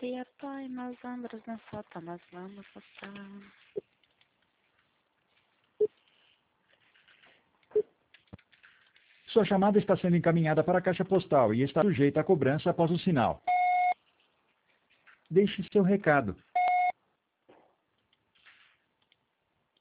Se apoie meus ombros na foto, nós vamos votar. Sua chamada está sendo encaminhada para a caixa postal e está sujeita a cobrança após o sinal. Deixe seu recado.